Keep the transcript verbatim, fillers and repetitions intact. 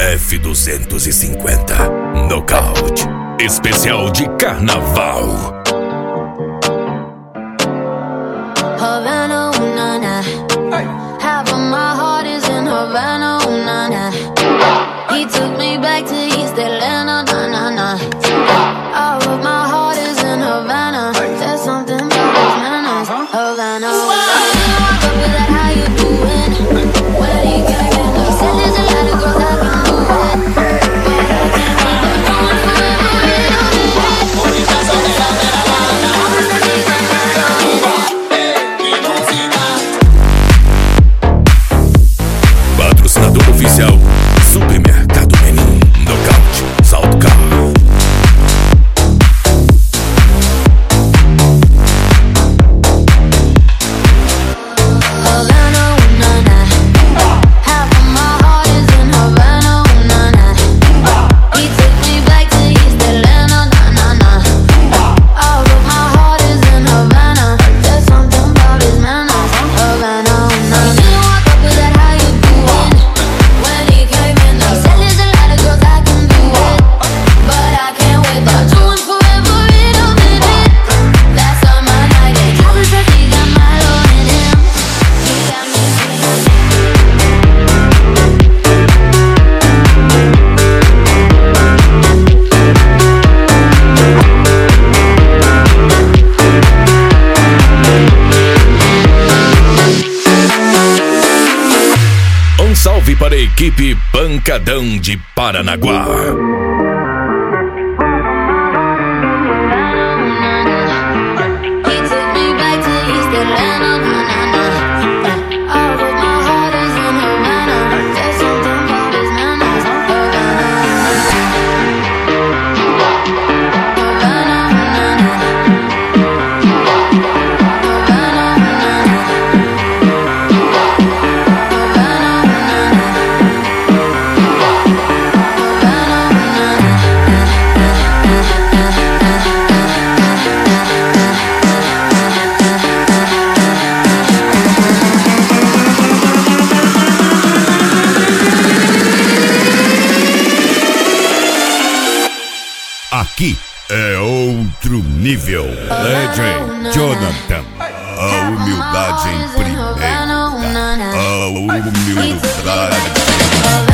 F duzentos e cinquenta Nocaute especial de carnaval. Havana, ooh, na, na. Half of my heart is in Havana, ooh, na, na. He took me back to East Atlanta, na, na, na. All of my heart is in Havana. There's something about his manners. Havana, ooh, na, na. Walk up with that, how you doing? When he came in, I said there's a lot of girls that can do it, but I can't make them going forever. Patrocinador oficial Supermercado Menin, Nocaute, Salto Carro. Salve para a equipe Pancadão de Paranaguá. Aqui é outro nível. Legend Jonathan, a humildade em primeiro lugar. A humildade.